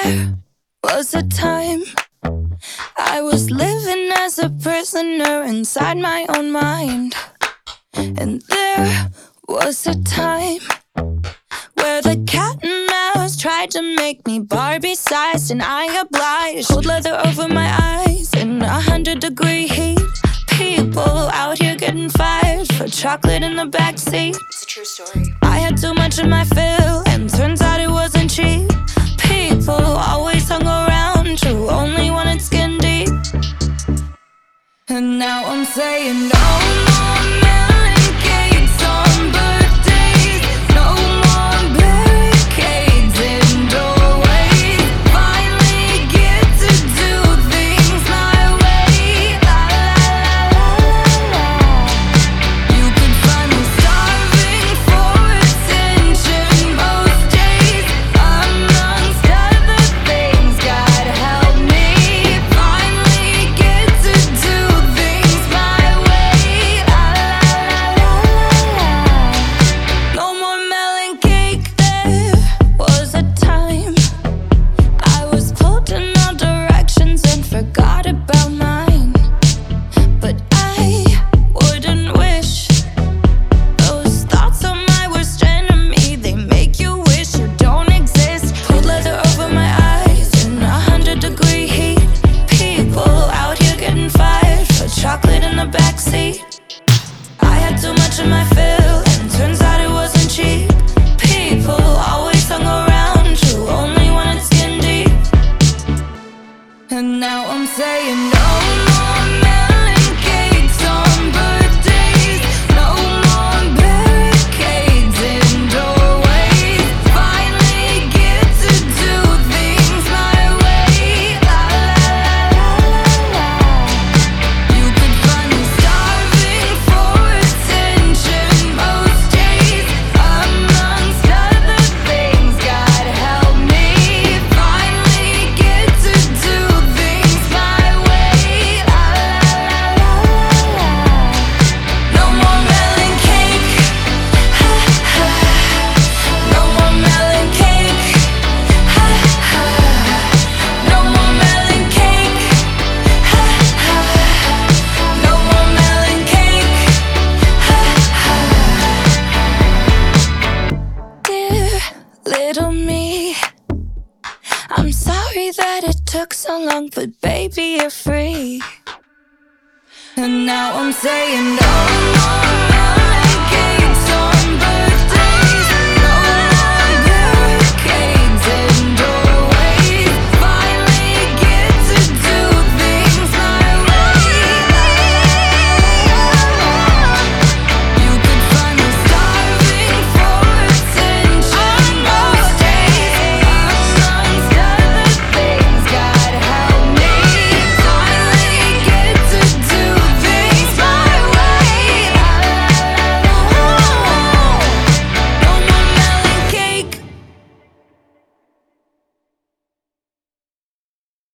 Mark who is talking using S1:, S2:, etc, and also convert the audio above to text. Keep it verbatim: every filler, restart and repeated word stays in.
S1: There was a time I was living as a prisoner inside my own mind. And there was a time where the cat and mouse tried to make me Barbie-sized, and I obliged. Cold leather over my eyes in a hundred degree heat. People out here getting fired for chocolate in the backseat.
S2: It's a true story.
S1: I had too much of my fill, and turns out it wasn't cheap. People always hung around who only wanted skin deep. And now I'm saying no more melon cakes on birthdays, no more barricades in doorways. Finally get to do things my way. La la la la la. You could find me starving for attention most days. Amongst other things, God help me finally get to do things my way. La la la la la. No more melon cake. There was a time I was pulled in all directions and forgot about mine. But I wouldn't wish those thoughts on my worst enemy. They make you wish you don't exist. Cold leather over my eyes in a hundred degree heat. People out here getting fired for chocolate in the backseat. I had too much of my fill, and turns out it wasn't cheap. People always hung around who only wanted skin deep. And now I'm saying no more melon cakes on birthdays, no more barricades in doorways. Finally get to do things my way. La la la la la. You could find me starving for attention most days. Amongst other things, God help me finally get to do things my way. La la la la la. No more melon cake. Ha ha. No more melon cake. Ha ha. No more melon cake. Ha ha. No more melon cake. Ha ha. Dear little me, I'm sorry that it took so long, but baby, you're free. And now I'm saying no more